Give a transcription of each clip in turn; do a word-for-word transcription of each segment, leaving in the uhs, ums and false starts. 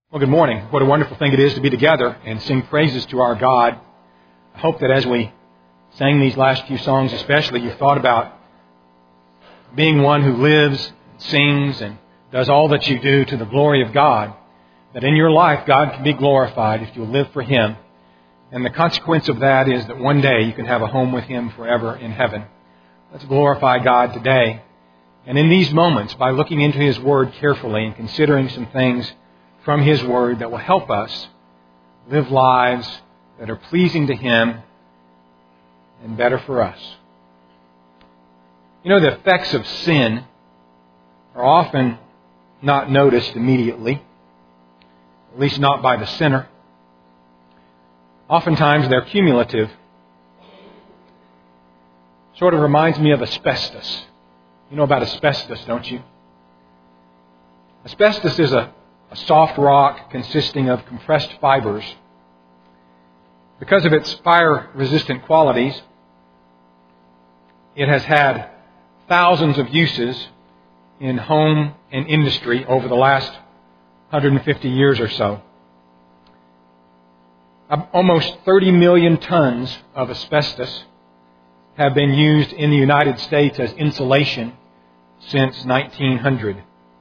Well, good morning. What a wonderful thing it is to be together and sing praises to our God. I hope that as we sang these last few songs especially, you thought about being one who lives, sings, and does all that you do to the glory of God. That in your life, God can be glorified if you'll live for Him. And the consequence of that is that one day you can have a home with Him forever in heaven. Let's glorify God today. And in these moments, by looking into His Word carefully and considering some things from His Word that will help us live lives that are pleasing to Him and better for us. You know, the effects of sin are often not noticed immediately, at least not by the sinner. Oftentimes they're cumulative. Sort of reminds me of asbestos. You know about asbestos, don't you? Asbestos is a A soft rock consisting of compressed fibers. Because of its fire-resistant qualities, it has had thousands of uses in home and industry over the last one hundred fifty years or so. Almost thirty million tons of asbestos have been used in the United States as insulation since nineteen hundred.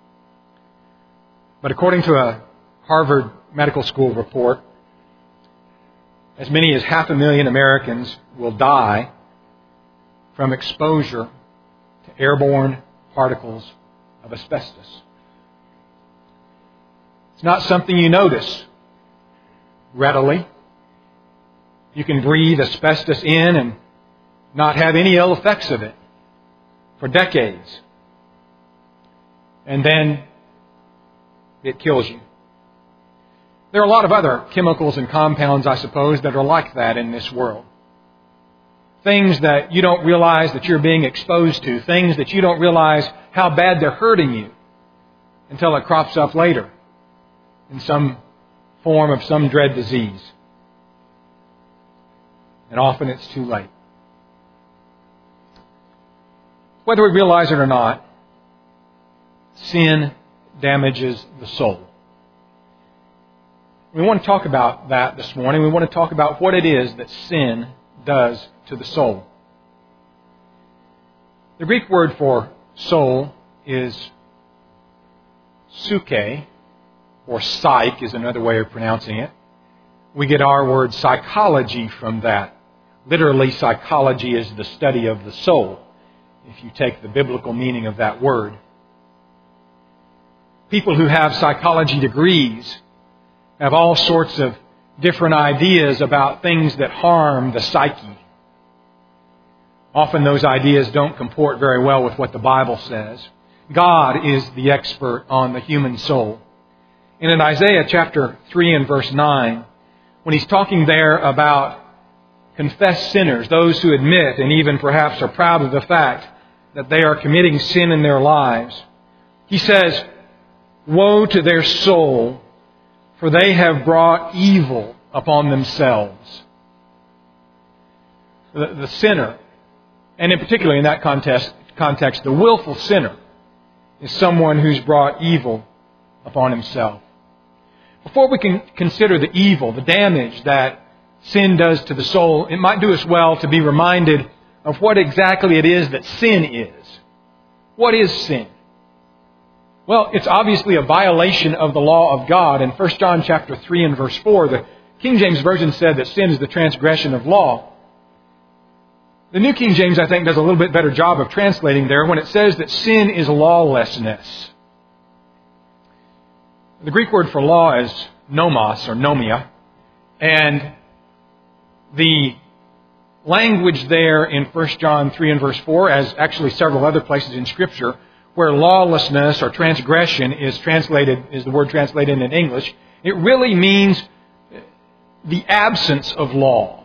But according to a Harvard Medical School report, as many as half a million Americans will die from exposure to airborne particles of asbestos. It's not something you notice readily. You can breathe asbestos in and not have any ill effects of it for decades. And then it kills you. There are a lot of other chemicals and compounds, I suppose, that are like that in this world. Things that you don't realize that you're being exposed to. Things that you don't realize how bad they're hurting you until it crops up later in some form of some dread disease. And often it's too late. Whether we realize it or not, sin damages the soul. We want to talk about that this morning. We want to talk about what it is that sin does to the soul. The Greek word for soul is psyche, or psyche is another way of pronouncing it. We get our word psychology from that. Literally, psychology is the study of the soul, if you take the biblical meaning of that word. People who have psychology degrees have all sorts of different ideas about things that harm the psyche. Often those ideas don't comport very well with what the Bible says. God is the expert on the human soul. And in Isaiah chapter three and verse nine, when He's talking there about confessed sinners, those who admit and even perhaps are proud of the fact that they are committing sin in their lives, He says, "Woe to their soul, for they have brought evil upon themselves." The, the sinner, and in particular in that context, context, the willful sinner, is someone who's brought evil upon himself. Before we can consider the evil, the damage that sin does to the soul, it might do us well to be reminded of what exactly it is that sin is. What is sin? Well, it's obviously a violation of the law of God. In First John chapter three and verse four, the King James Version said that sin is the transgression of law. The New King James, I think, does a little bit better job of translating there when it says that sin is lawlessness. The Greek word for law is nomos or nomia. And the language there in First John three and verse four, as actually several other places in Scripture, where lawlessness or transgression is translated, is the word translated in English, it really means the absence of law.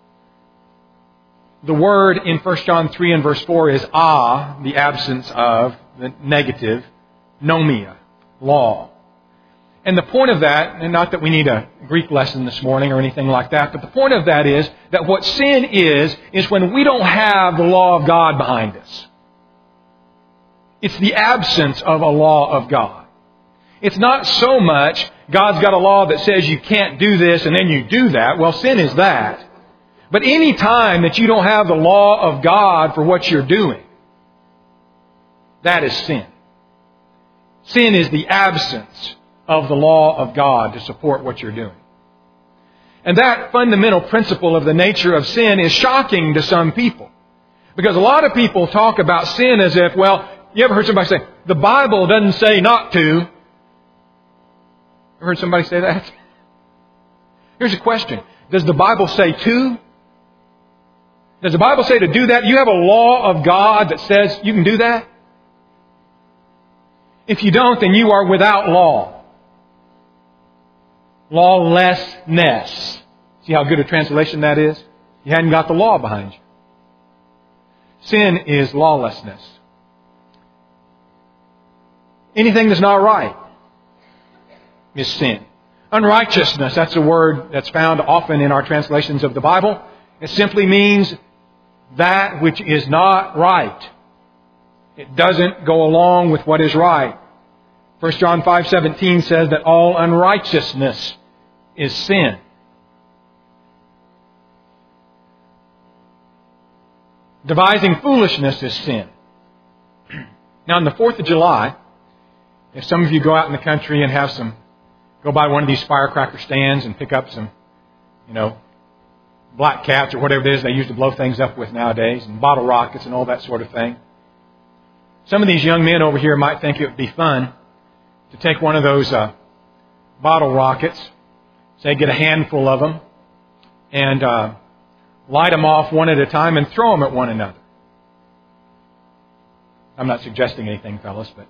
The word in First John three and verse four is a, the absence of, the negative, nomia, law. And the point of that, and not that we need a Greek lesson this morning or anything like that, but the point of that is that what sin is, is when we don't have the law of God behind us. It's the absence of a law of God. It's not so much God's got a law that says you can't do this and then you do that. Well, sin is that. But any time that you don't have the law of God for what you're doing, that is sin. Sin is the absence of the law of God to support what you're doing. And that fundamental principle of the nature of sin is shocking to some people. Because a lot of people talk about sin as if, well, you ever heard somebody say, the Bible doesn't say not to. Ever heard somebody say that? Here's a question. Does the Bible say to? Does the Bible say to do that? You have a law of God that says you can do that? If you don't, then you are without law. Lawlessness. See how good a translation that is? You hadn't got the law behind you. Sin is lawlessness. Anything that's not right is sin. Unrighteousness, that's a word that's found often in our translations of the Bible. It simply means that which is not right. It doesn't go along with what is right. First John five seventeen says that all unrighteousness is sin. Devising foolishness is sin. Now on the fourth of July, if some of you go out in the country and have some, go by one of these firecracker stands and pick up some, you know, black cats or whatever it is they use to blow things up with nowadays, and bottle rockets and all that sort of thing. Some of these young men over here might think it would be fun to take one of those uh, bottle rockets, say get a handful of them, and uh, light them off one at a time and throw them at one another. I'm not suggesting anything, fellas, but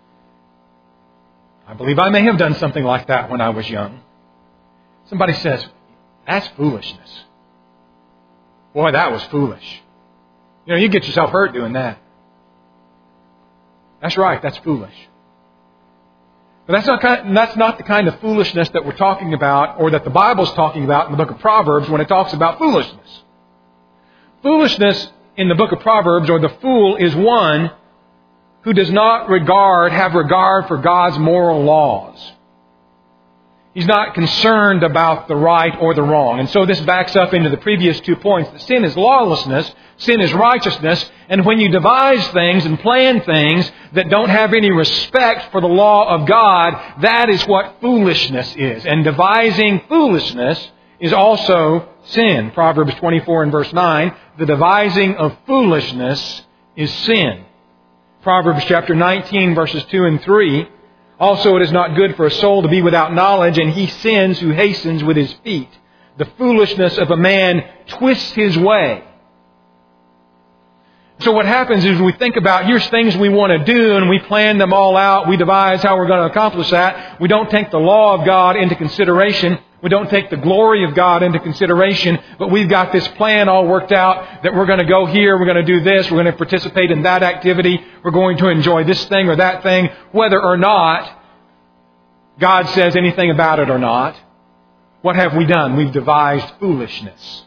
I believe I may have done something like that when I was young. Somebody says, that's foolishness. Boy, that was foolish. You know, you get yourself hurt doing that. That's right, that's foolish. But that's not, that's not the kind of foolishness that we're talking about, or that the Bible's talking about in the book of Proverbs when it talks about foolishness. Foolishness in the book of Proverbs, or the fool, is one who does not regard, have regard for God's moral laws. He's not concerned about the right or the wrong. And so this backs up into the previous two points. That sin is lawlessness, sin is righteousness, and when you devise things and plan things that don't have any respect for the law of God, that is what foolishness is. And devising foolishness is also sin. Proverbs twenty-four and verse nine, the devising of foolishness is sin. Proverbs chapter nineteen verses two and three, also it is not good for a soul to be without knowledge, and he sins who hastens with his feet. The foolishness of a man twists his way. So what happens is we think about, here's things we want to do, and we plan them all out. We devise how we're going to accomplish that. We don't take the law of God into consideration. We don't take the glory of God into consideration. But we've got this plan all worked out that we're going to go here, we're going to do this, we're going to participate in that activity, we're going to enjoy this thing or that thing, whether or not God says anything about it or not. What have we done? We've devised foolishness.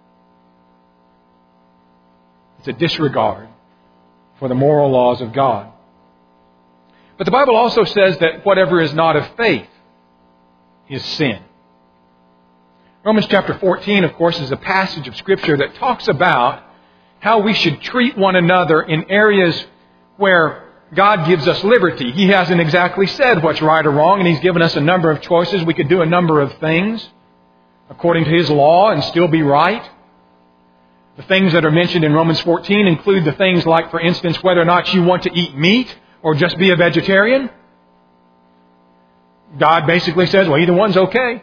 It's a disregard for the moral laws of God. But the Bible also says that whatever is not of faith is sin. Romans chapter fourteen, of course, is a passage of Scripture that talks about how we should treat one another in areas where God gives us liberty. He hasn't exactly said what's right or wrong, and He's given us a number of choices. We could do a number of things according to His law and still be right. The things that are mentioned in Romans fourteen include the things like, for instance, whether or not you want to eat meat or just be a vegetarian. God basically says, well, either one's okay.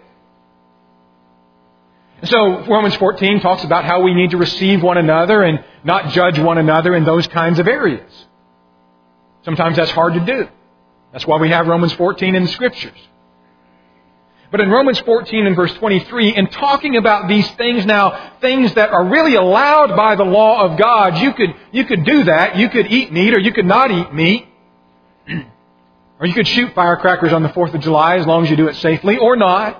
And so Romans fourteen talks about how we need to receive one another and not judge one another in those kinds of areas. Sometimes that's hard to do. That's why we have Romans fourteen in the Scriptures. But in Romans fourteen and verse twenty-three, in talking about these things now, things that are really allowed by the law of God, you could, you could do that. You could eat meat or you could not eat meat. Or you could shoot firecrackers on the fourth of July as long as you do it safely, or not.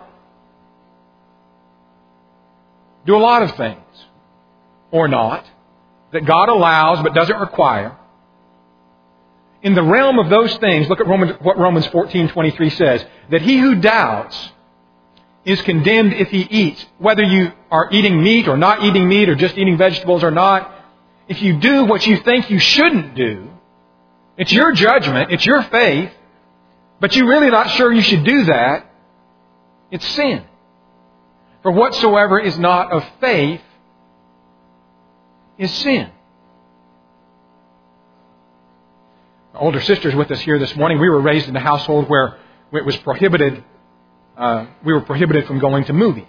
Do a lot of things, or not, that God allows but doesn't require. in the realm of those things, look at Romans, what Romans fourteen twenty-three says, that he who doubts is condemned if he eats. Whether you are eating meat or not eating meat or just eating vegetables or not, if you do what you think you shouldn't do, it's your judgment, it's your faith, but you're really not sure you should do that, it's sin. For whatsoever is not of faith is sin. My older sister's with us here this morning. We were raised in a household where it was prohibited, uh, we were prohibited from going to movies.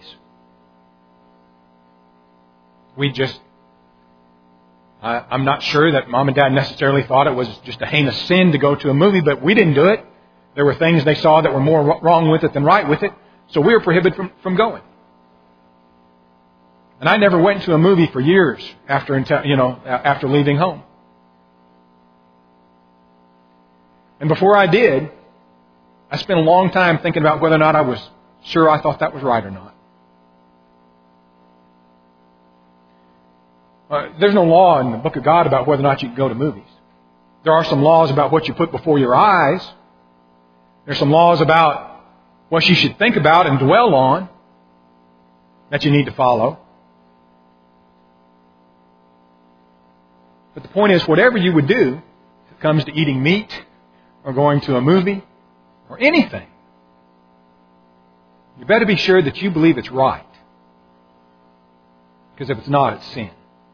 We just, I, I'm not sure that Mom and Dad necessarily thought it was just a heinous sin to go to a movie, but we didn't do it. There were things they saw that were more wrong with it than right with it, so we were prohibited from, from going. And I never went to a movie for years after, you know, after leaving home. And before I did, I spent a long time thinking about whether or not I was sure I thought that was right or not. Uh, there's no law in the Book of God about whether or not you can go to movies. There are some laws about what you put before your eyes. There's some laws about what you should think about and dwell on that you need to follow. But the point is, whatever you would do, if it comes to eating meat or going to a movie or anything, you better be sure that you believe it's right. Because if it's not, it's sin.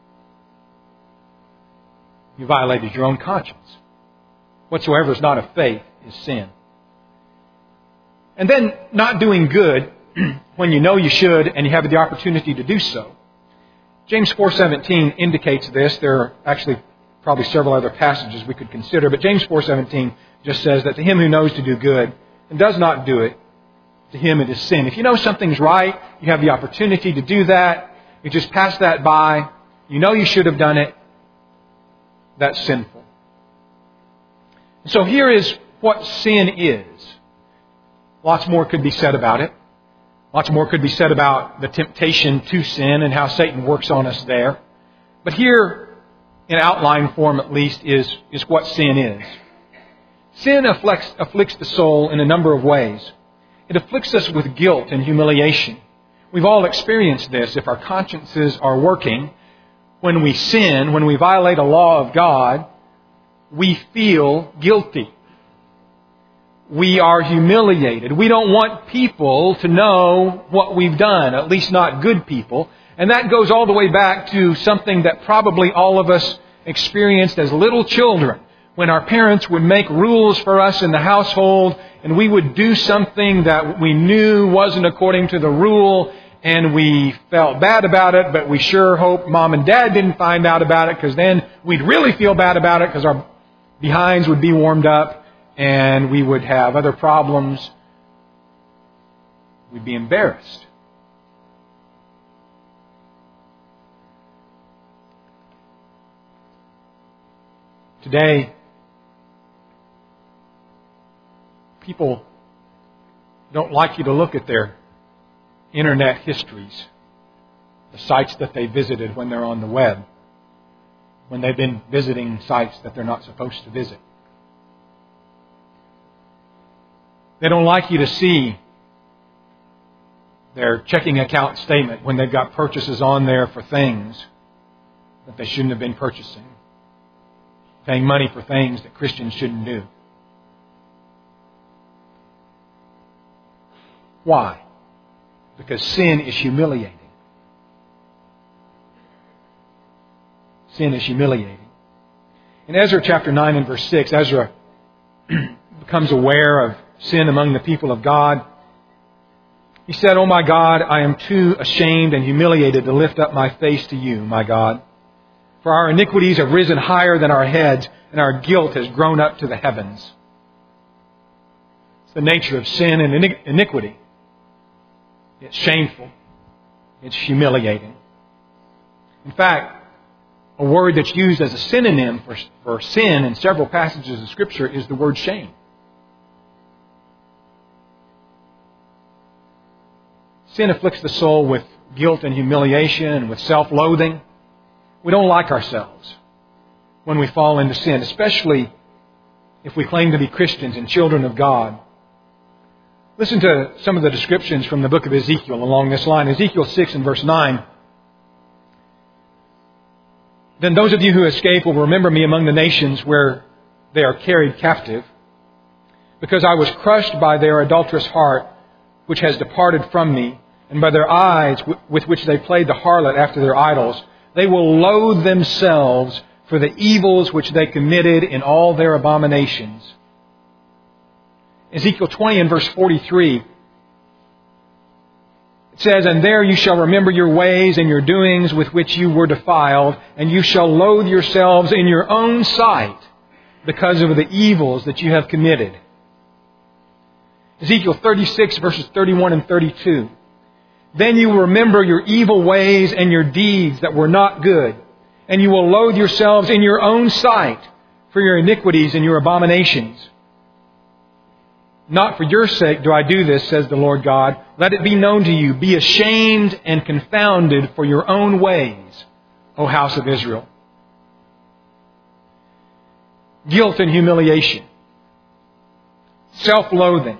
You violated your own conscience. Whatsoever is not of faith is sin. And then not doing good when you know you should and you have the opportunity to do so. James four seventeen indicates this. There are actually probably several other passages we could consider, but James four seventeen just says that to him who knows to do good and does not do it, to him it is sin. If you know something's right, you have the opportunity to do that, you just pass that by, you know you should have done it, that's sinful. So here is what sin is. Lots more could be said about it. Lots more could be said about the temptation to sin and how Satan works on us there. But here, in outline form at least, is, is what sin is. Sin afflicts, afflicts the soul in a number of ways. It afflicts us with guilt and humiliation. We've all experienced this if our consciences are working. When we sin, when we violate a law of God, we feel guilty. We are humiliated. We don't want people to know what we've done, at least not good people. And that goes all the way back to something that probably all of us experienced as little children, when our parents would make rules for us in the household and we would do something that we knew wasn't according to the rule, and we felt bad about it, but we sure hope Mom and Dad didn't find out about it, because then we'd really feel bad about it because our behinds would be warmed up and we would have other problems. We'd be embarrassed. Today, people don't like you to look at their internet histories, the sites that they visited when they're on the web, when they've been visiting sites that they're not supposed to visit. They don't like you to see their checking account statement when they've got purchases on there for things that they shouldn't have been purchasing, paying money for things that Christians shouldn't do. Why? Because sin is humiliating. Sin is humiliating. In Ezra chapter nine and verse six, Ezra becomes aware of sin among the people of God. He said, "Oh my God, I am too ashamed and humiliated to lift up my face to you, my God. For our iniquities have risen higher than our heads, and our guilt has grown up to the heavens." It's the nature of sin and iniquity. It's shameful. It's humiliating. In fact, a word that's used as a synonym for, for sin in several passages of Scripture is the word shame. Sin afflicts the soul with guilt and humiliation and with self-loathing. We don't like ourselves when we fall into sin, especially if we claim to be Christians and children of God. Listen to some of the descriptions from the book of Ezekiel along this line. Ezekiel six and verse nine. Then those of you who escape will remember me among the nations where they are carried captive, because I was crushed by their adulterous heart, which has departed from me, and by their eyes with which they played the harlot after their idols. They will loathe themselves for the evils which they committed in all their abominations. Ezekiel twenty and verse forty-three. It says, and there you shall remember your ways and your doings with which you were defiled, and you shall loathe yourselves in your own sight because of the evils that you have committed. Ezekiel thirty-six verses thirty-one and thirty-two. Then you will remember your evil ways and your deeds that were not good, and you will loathe yourselves in your own sight for your iniquities and your abominations. Not for your sake do I do this, says the Lord God. Let it be known to you. Be ashamed and confounded for your own ways, O house of Israel. Guilt and humiliation. Self-loathing.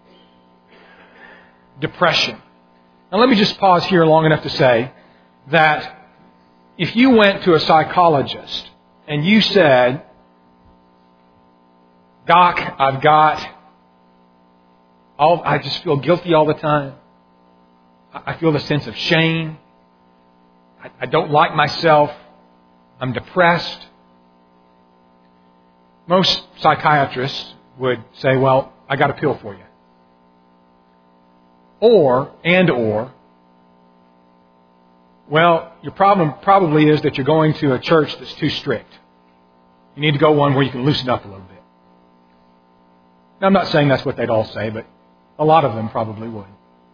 Depression. Now let me just pause here long enough to say that if you went to a psychologist and you said, Doc, I've got... All, I just feel guilty all the time. I feel the sense of shame. I, I don't like myself. I'm depressed. Most psychiatrists would say, well, I got a pill for you. Or, and or, well, your problem probably is that you're going to a church that's too strict. You need to go one where you can loosen up a little bit. Now, I'm not saying that's what they'd all say, but a lot of them probably would.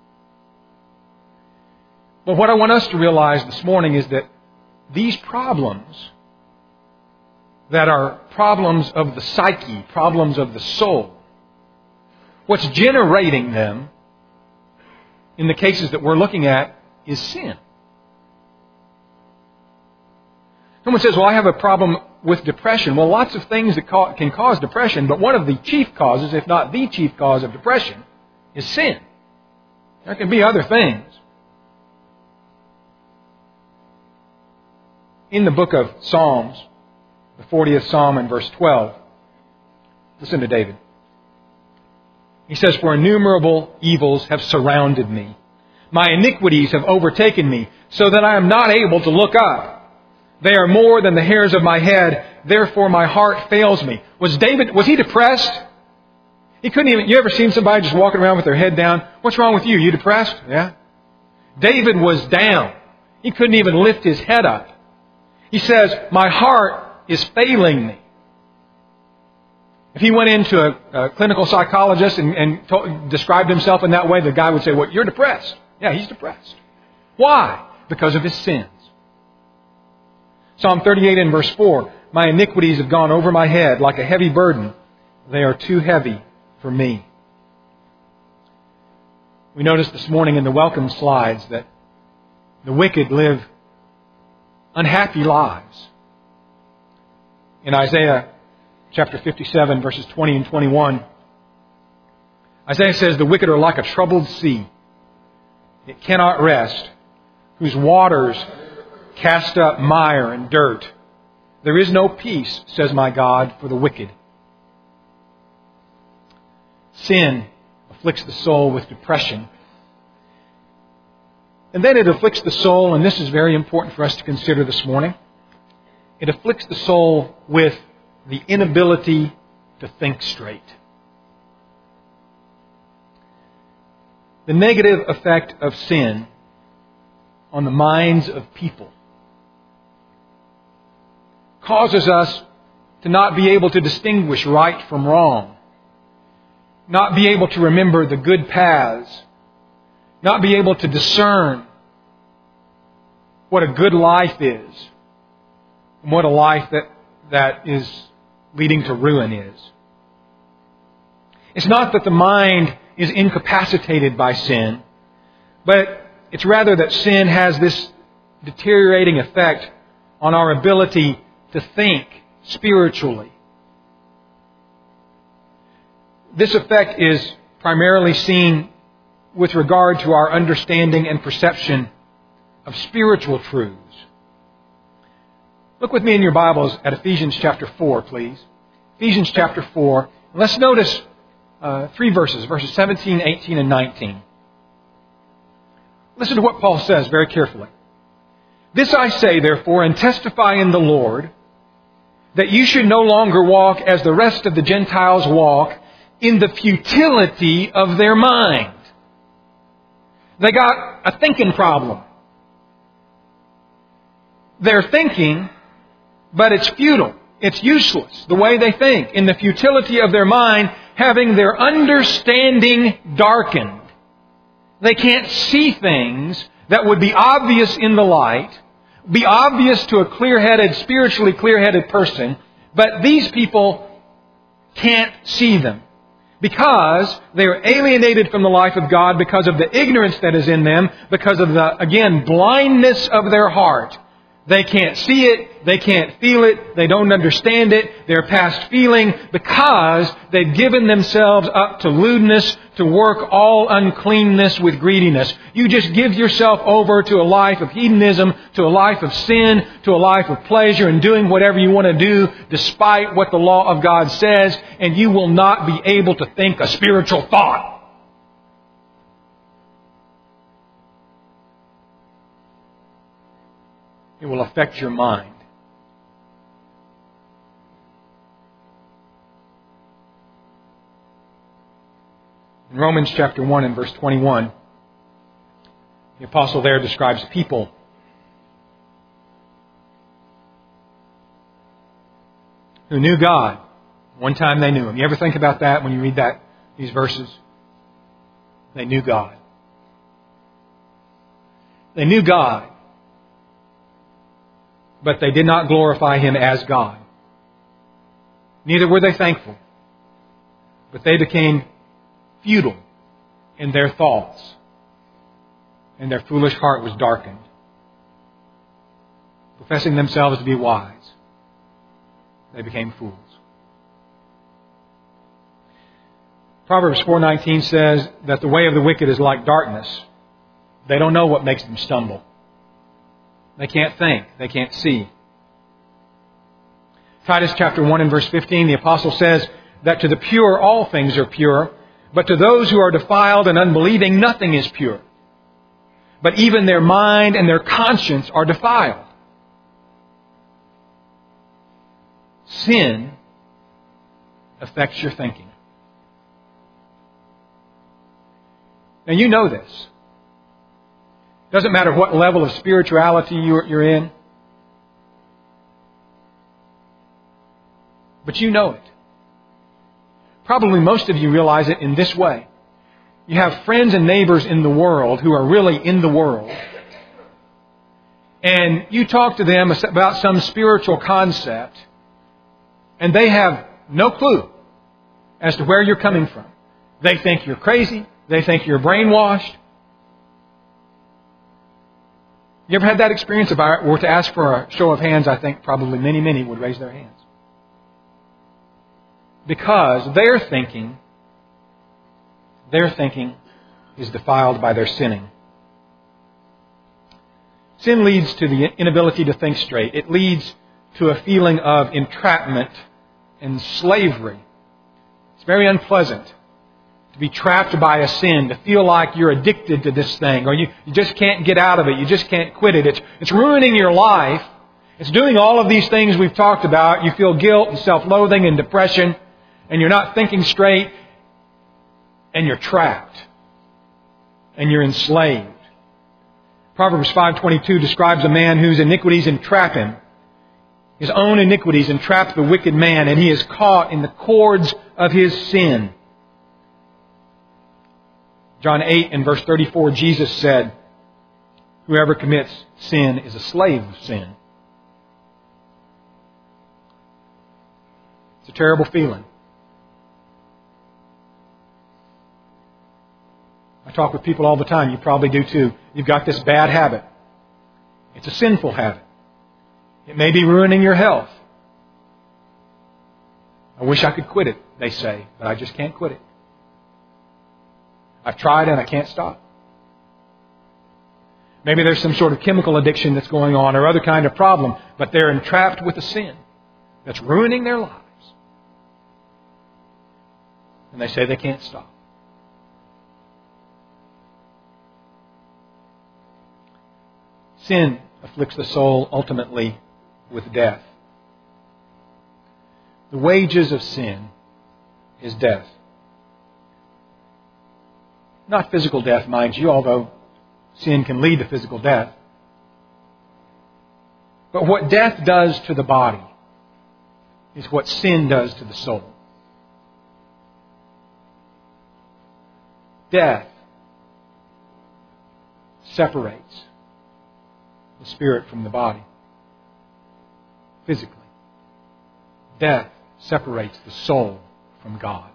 But what I want us to realize this morning is that these problems that are problems of the psyche, problems of the soul, what's generating them in the cases that we're looking at is sin. Someone says, well, I have a problem with depression. Well, lots of things that ca- can cause depression, but one of the chief causes, if not the chief cause of depression, is sin. There can be other things. In the book of Psalms, the fortieth Psalm and verse twelve, listen to David. He says, for innumerable evils have surrounded me. My iniquities have overtaken me, so that I am not able to look up. They are more than the hairs of my head, therefore my heart fails me. Was David, was he depressed? He couldn't even, you ever seen somebody just walking around with their head down? What's wrong with you? You depressed? Yeah. David was down. He couldn't even lift his head up. He says, my heart is failing me. If he went into a, a clinical psychologist and, and told, described himself in that way, the guy would say, well, you're depressed. Yeah, he's depressed. Why? Because of his sins. Psalm thirty-eight and verse four, my iniquities have gone over my head like a heavy burden. They are too heavy for me. We noticed this morning in the welcome slides that the wicked live unhappy lives. In Isaiah chapter fifty-seven, verses twenty and twenty-one, Isaiah says, the wicked are like a troubled sea. It cannot rest, whose waters cast up mire and dirt. There is no peace, says my God, for the wicked. Sin afflicts the soul with depression. And then it afflicts the soul, and this is very important for us to consider this morning. It afflicts the soul with the inability to think straight. The negative effect of sin on the minds of people causes us to not be able to distinguish right from wrong, not be able to remember the good paths, not be able to discern what a good life is and what a life that, that is leading to ruin is. It's not that the mind is incapacitated by sin, but it's rather that sin has this deteriorating effect on our ability to think spiritually. This effect is primarily seen with regard to our understanding and perception of spiritual truths. Look with me in your Bibles at Ephesians chapter four, please. Ephesians chapter four. Let's notice uh, three verses, verses seventeen, eighteen, and nineteen. Listen to what Paul says very carefully. This I say, therefore, and testify in the Lord, that you should no longer walk as the rest of the Gentiles walk, in the futility of their mind. They got a thinking problem. They're thinking, but it's futile. It's useless, the way they think, in the futility of their mind, having their understanding darkened. They can't see things that would be obvious in the light, be obvious to a clear-headed, spiritually clear-headed person, but these people can't see them because they are alienated from the life of God because of the ignorance that is in them, because of the, again, blindness of their heart. They can't see it. They can't feel it. They don't understand it. They're past feeling because they've given themselves up to lewdness, to work all uncleanness with greediness. You just give yourself over to a life of hedonism, to a life of sin, to a life of pleasure and doing whatever you want to do despite what the law of God says, and you will not be able to think a spiritual thought. It will affect your mind. In Romans chapter one and verse twenty-one, the apostle there describes people who knew God. One time they knew Him. You ever think about that when you read that these verses? They knew God. They knew God. But they did not glorify Him as God. Neither were they thankful. But they became futile in their thoughts. And their foolish heart was darkened. Professing themselves to be wise, they became fools. Proverbs four nineteen says that the way of the wicked is like darkness. They don't know what makes them stumble. They can't think. They can't see. Titus chapter one and verse fifteen, the apostle says that to the pure all things are pure, but to those who are defiled and unbelieving nothing is pure. But even their mind and their conscience are defiled. Sin affects your thinking. Now you know this. Doesn't matter what level of spirituality you're in. But you know it. Probably most of you realize it in this way. You have friends and neighbors in the world who are really in the world. And you talk to them about some spiritual concept, and they have no clue as to where you're coming from. They think you're crazy. They think you're brainwashed. You ever had that experience? If I were to ask for a show of hands, I think probably many, many would raise their hands. Because their thinking, their thinking is defiled by their sinning. Sin leads to the inability to think straight. It leads to a feeling of entrapment and slavery. It's very unpleasant to be trapped by a sin, to feel like you're addicted to this thing, or you, you just can't get out of it, you just can't quit it. It's, it's ruining your life. It's doing all of these things we've talked about. You feel guilt and self-loathing and depression, and you're not thinking straight, and you're trapped, and you're enslaved. Proverbs five twenty-two describes a man whose iniquities entrap him. His own iniquities entrap the wicked man, and he is caught in the cords of his sin. John eight and verse thirty-four, Jesus said, whoever commits sin is a slave of sin. It's a terrible feeling. I talk with people all the time. You probably do too. You've got this bad habit. It's a sinful habit. It may be ruining your health. I wish I could quit it, they say, but I just can't quit it. I've tried and I can't stop. Maybe there's some sort of chemical addiction that's going on or other kind of problem, but they're entrapped with a sin that's ruining their lives. And they say they can't stop. Sin afflicts the soul ultimately with death. The wages of sin is death. Not physical death, mind you, although sin can lead to physical death. But what death does to the body is what sin does to the soul. Death separates the spirit from the body. Physically. Death separates the soul from God.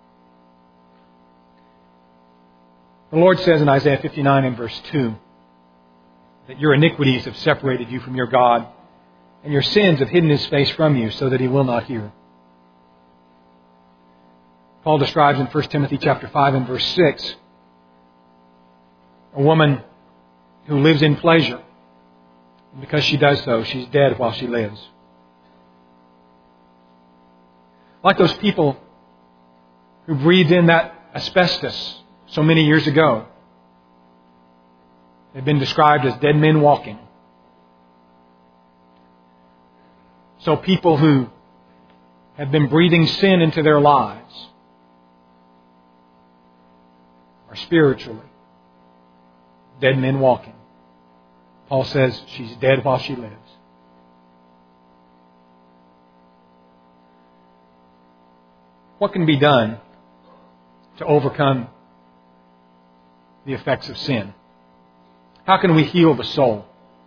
The Lord says in Isaiah fifty-nine and verse two that your iniquities have separated you from your God, and your sins have hidden His face from you so that He will not hear. Paul describes in First Timothy chapter five and verse six a woman who lives in pleasure. And because she does so, she's dead while she lives. Like those people who breathed in that asbestos so many years ago. They've been described as dead men walking. So people who have been breathing sin into their lives are spiritually dead men walking. Paul says she's dead while she lives. What can be done to overcome the effects of sin? How can we heal the soul?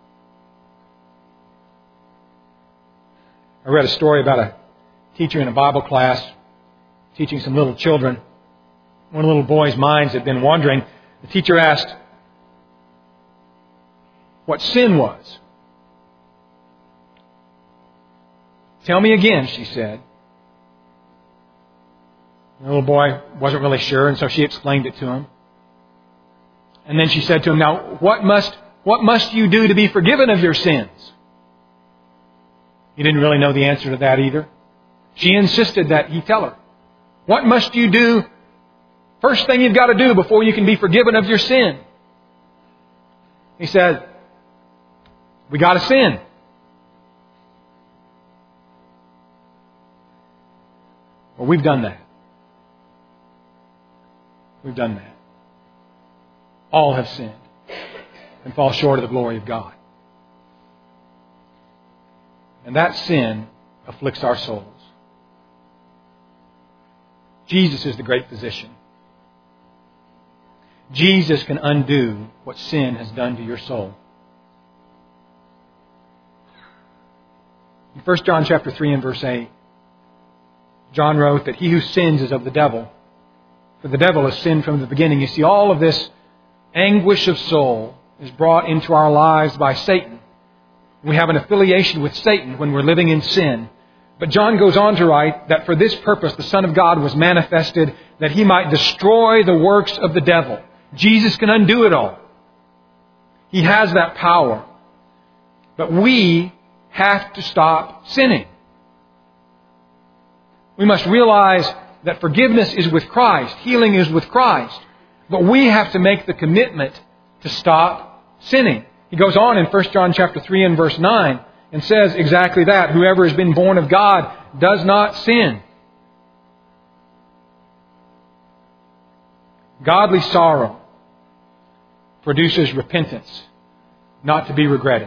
I read a story about a teacher in a Bible class teaching some little children. One of the little boy's minds had been wandering. The teacher asked what sin was. Tell me again, she said. The little boy wasn't really sure, and so she explained it to him. And then she said to him, now, what must, what must you do to be forgiven of your sins? He didn't really know the answer to that either. She insisted that he tell her. What must you do? First thing you've got to do before you can be forgiven of your sin. He said, we got to sin. Well, we've done that. We've done that. All have sinned and fall short of the glory of God. And that sin afflicts our souls. Jesus is the great physician. Jesus can undo what sin has done to your soul. In First John chapter three and verse eight, John wrote that he who sins is of the devil. For the devil has sinned from the beginning. You see, all of this anguish of soul is brought into our lives by Satan. We have an affiliation with Satan when we're living in sin. But John goes on to write that for this purpose the Son of God was manifested, that He might destroy the works of the devil. Jesus can undo it all. He has that power. But we have to stop sinning. We must realize that forgiveness is with Christ. Healing is with Christ. But we have to make the commitment to stop sinning. He goes on in First John chapter three and verse nine and says exactly that. Whoever has been born of God does not sin. Godly sorrow produces repentance, not to be regretted.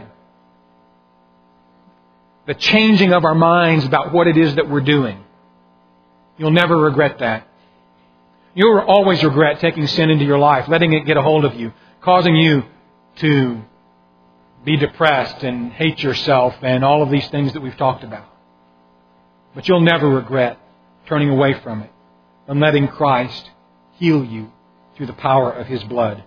The changing of our minds about what it is that we're doing. You'll never regret that. You'll always regret taking sin into your life, letting it get a hold of you, causing you to be depressed and hate yourself and all of these things that we've talked about. But you'll never regret turning away from it and letting Christ heal you through the power of His blood.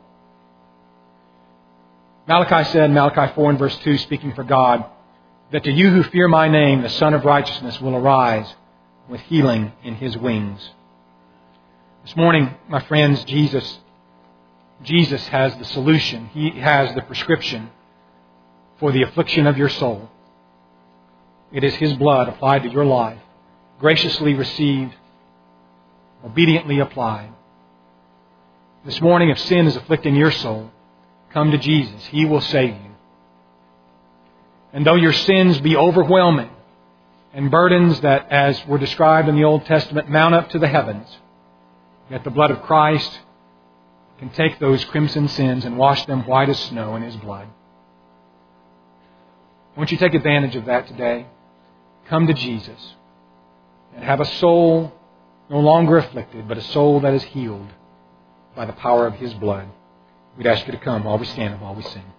Malachi said in Malachi four and verse two, speaking for God, that to you who fear my name, the Son of Righteousness will arise, with healing in His wings. This morning, my friends, Jesus, Jesus has the solution. He has the prescription for the affliction of your soul. It is His blood applied to your life, graciously received, obediently applied. This morning, if sin is afflicting your soul, come to Jesus. He will save you. And though your sins be overwhelming and burdens that, as were described in the Old Testament, mount up to the heavens, yet the blood of Christ can take those crimson sins and wash them white as snow in His blood. Won't you take advantage of that today? Come to Jesus and have a soul no longer afflicted, but a soul that is healed by the power of His blood. We'd ask you to come while we stand and while we sing.